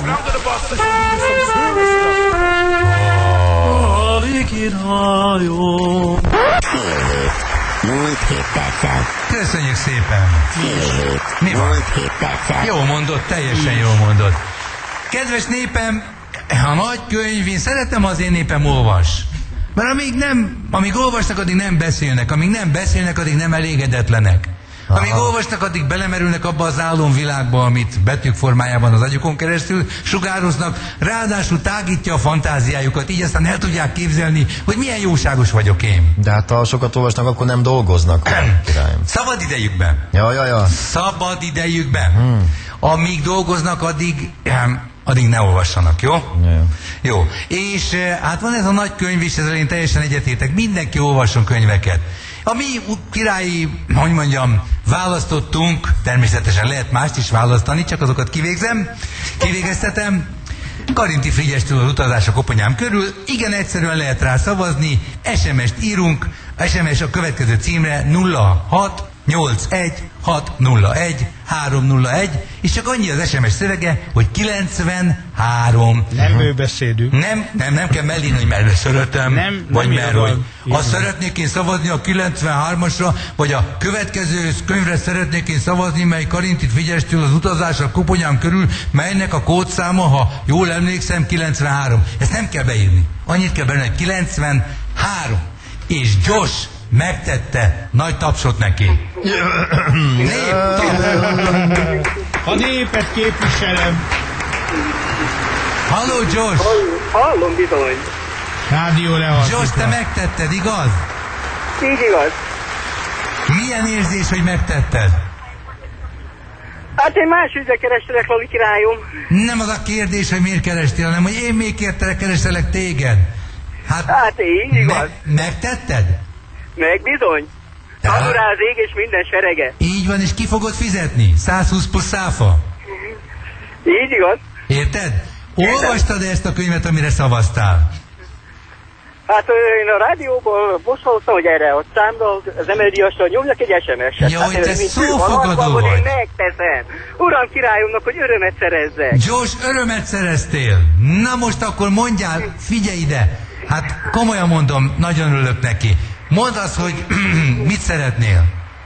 Múlt 7 perccel. Köszönjük szépen. Mi van? Múlt 7 perccel. Jó mondott, teljesen jó mondott. Kedves népem, a nagy könyv, én szeretem, az én népem olvas. Mert amíg olvasnak, addig nem beszélnek. Amíg nem beszélnek, addig nem elégedetlenek. Amíg olvasnak, addig belemerülnek abba az álomvilágba, amit betűk formájában az agyukon keresztül sugároznak, ráadásul tágítja a fantáziájukat, így aztán el tudják képzelni, hogy milyen jóságos vagyok én. De hát ha sokat olvasnak, akkor nem dolgoznak. Szabad idejükben. Ja. Szabad idejükben. Amíg dolgoznak, addig ne olvassanak, jó? Ja. Jó. És hát van ez a nagy könyv is, ezzel én teljesen egyetértek. Mindenki olvasson könyveket. A mi királyi, hogy mondjam, választottunk, természetesen lehet mást is választani, csak azokat kivégeztetem. Karinti Frigyestől az utazás a koponyám körül, igen egyszerűen lehet rá szavazni, SMS-t írunk, SMS a következő címre 0681601301, és csak annyi az SMS szövege, hogy 93. Nem bőbeszédünk. Nem kell mellén, hogy merre szeretem, vagy merre, hogy azt szeretnék én szavazni a 93-asra, vagy a következő könyvre szeretnék én szavazni, mely Karintit Frigyestől az utazás a koponyám körül, melynek a kódszáma, ha jól emlékszem, 93. Ezt nem kell beírni. Annyit kell beírni, hogy 93. És Josh megtette, nagy tapsot neki. Nép, A népet képviselem. Halló, Josh! Hallom bizony. Rádió lehaltítva. Josh, te megtetted, igaz? Így igaz. Milyen érzés, hogy megtetted? Hát én más ügyre kerestelek, Lali királyom. Nem az a kérdés, hogy miért kerestél, hanem hogy én még kerestelek téged. Hát így igaz. Megtetted? Meg bizony. Adó rá az ég és minden serege. Így van, és ki fogod fizetni? 120 plusz száfa? Így igaz. Érted? Olvastad ezt a könyvet, amire szavaztál? Hát én a rádióból most hallottam, hogy erre a számra, az emeldíjasra nyomjak egy SMS-et. Ja, hogy hát, te szófogadó vagy. Én megteszem. Uram királyomnak, hogy örömet szerezzek. Josh, örömet szereztél. Na most akkor mondjál, figyelj ide. Hát komolyan mondom, nagyon örülök neki. Mondd azt, hogy mit szeretnél.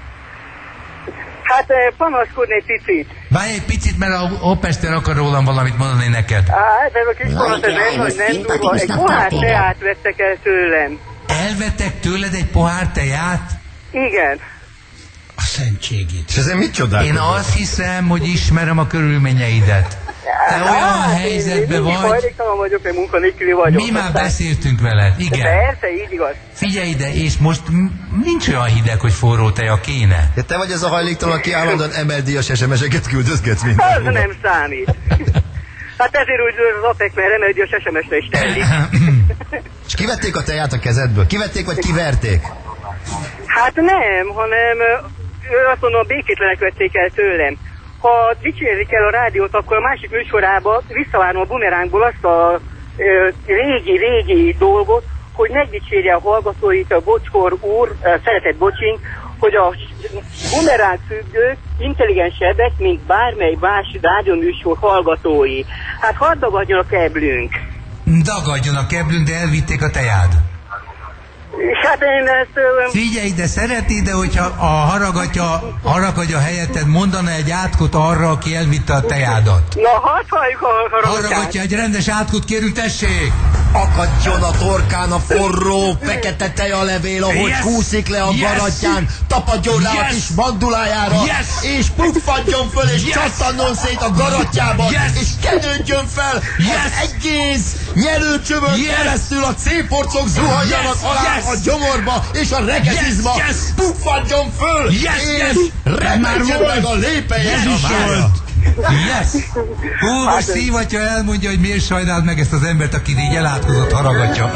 Hát panaszkodni egy picit. Várj egy picit, mert a Hoppester akar rólam valamit mondani neked. Hát ez a kis panasz, ez nem durva. Egy pohár teát vettek el tőlem. Elvettek tőled egy pohár teját? Igen. A szentségét. És ezen mit csodálkozol? Én azt hiszem, hogy ismerem a körülményeidet. Te olyan helyzetben vagy. Hajléktalan vagyok, mert munkanélküli vagyok. Mi már beszéltünk veled, igen. Persze, így igaz. Figyelj ide, és most nincs olyan hideg, hogy forró teja kéne. Ja, te vagy az a hajléktalan, aki állandóan emeldíjas SMS-eket küldözgetsz Az mindenhova. nem számít. Hát ezért úgy az APEC, mert emeldíjas SMS-re is telik. És kivették a teját a kezedből? Kivették vagy kiverték? Hát nem, hanem azt mondom, a békétlenek vették el tőlem. Ha dicsérik el a rádiót, akkor a másik műsorába visszavárom a bumerángból azt a régi dolgot, hogy megdicsérje a hallgatóit, a Bocskor úr, szeretett Bocsink, hogy a bumeráng függők intelligensebbek, mint bármely más rádióműsor hallgatói. Hát hadd dagadjon a keblünk. Dagadjon a keblünk, de elvitték a tejád. És hát én ezt... Figyelj, de szeretnéd, de hogyha a haragatja helyetted mondana egy átkot arra, aki elvitte a tejádat. Na, hadd halljuk a haragatját. Haragatja, egy rendes átkot kérünk, tessék! Akadjon a torkán a forró, fekete tejalevél, ahogy húszik le a garatján, tapadjon rá a kis mandulájára, és puffadjon föl, és csattanjon szét a garatjában, és kenődjön fel, az egész nyerőcsövön keresztül a C-porcok zuhanjanak alá a gyomorba, és a regezizma puffadjon föl, és repedjen meg a lépelyes a vára. Yes! Hú, most szívatja elmondja, hogy miért sajnáld meg ezt az embert, akit így elátkozott haragatja.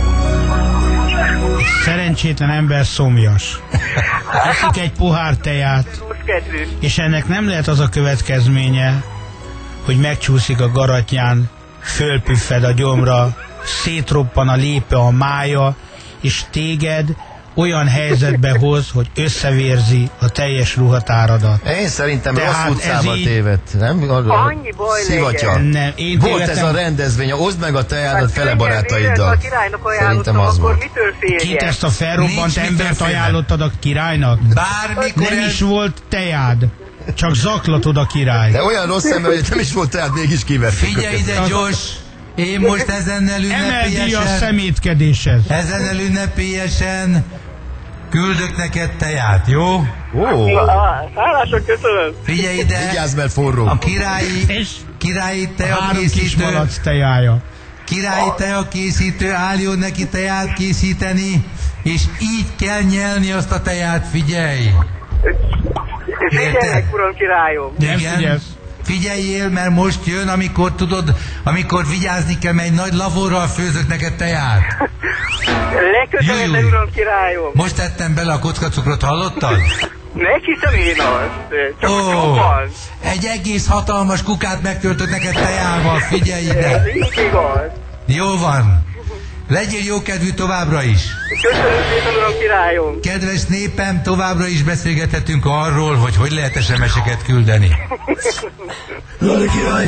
Szerencsétlen ember szomjas. Eszik egy pohár teját, és ennek nem lehet az a következménye, hogy megcsúszik a garatján, fölpüffed a gyomra, szétroppan a lépe, a mája, és téged olyan helyzetbe hoz, hogy összevérzi a teljes ruhatáradat. Én szerintem Tehát rossz utcába ez így- tévedt, nem? Annyi baj Szivatya. legyen. Nem, én Volt ez tévedtem. a rendezvény, oszd meg a tejádat fele Ha barátaiddal. a királynak Szerintem ajánlottam, az akkor volt. mitől féljen? Kit, ezt a felrobbant Nincs mitől embert félni. ajánlottad a királynak? Bármikor Nem is volt tejád, csak zaklatod a király. De olyan rossz ember, hogy nem is volt tehát mégis kivertük. Figyelj ide, gyors! Én most ezennel Emeld ki a ünnepélyesen, szemétkedéshez. ezennel ünnepélyesen küldök neked teját, jó? Ó, Hálások, köszönöm. Figyelj ide! vigyázz, mert forró. A És királyi a 3 kis teakészítő, malac tejája. királyi teakészítő álljon neki teját készíteni, és így kell nyelni azt a teját, figyelj! Figyeljenek, uram királyom. Nem figyelsz? Figyeljél, mert most jön, amikor tudod, amikor vigyázni kell, mert egy nagy lavorral főzök neked teját. Legközelebben, Júj. uram királyom. Most tettem bele a kockacukrot, hallottad? Meghiszem én azt. Csak Ó, jobban. egy egész hatalmas kukát megtöltök neked tejával, figyelj Ez ide. így igaz. Jó van. Legyél jókedvű továbbra is. Köszönöm szépen, uram királyom. Kedves népem, továbbra is beszélgethetünk arról, hogy lehet SMS-eket küldeni.